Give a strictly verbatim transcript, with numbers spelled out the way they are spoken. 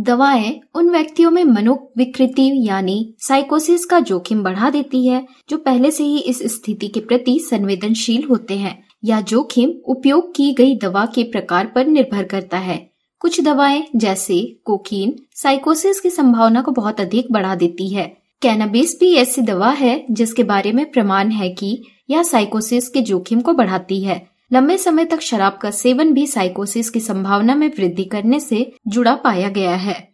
दवाएं उन व्यक्तियों में मनोविकृति यानी साइकोसिस का जोखिम बढ़ा देती है जो पहले से ही इस स्थिति के प्रति संवेदनशील होते हैं। यह जोखिम उपयोग की गई दवा के प्रकार पर निर्भर करता है। कुछ दवाएं जैसे कोकीन साइकोसिस की संभावना को बहुत अधिक बढ़ा देती है। कैनबिस भी ऐसी दवा है जिसके बारे में प्रमाण है कि यह साइकोसिस के जोखिम को बढ़ाती है। लंबे समय तक शराब का सेवन भी साइकोसिस की संभावना में वृद्धि करने से जुड़ा पाया गया है।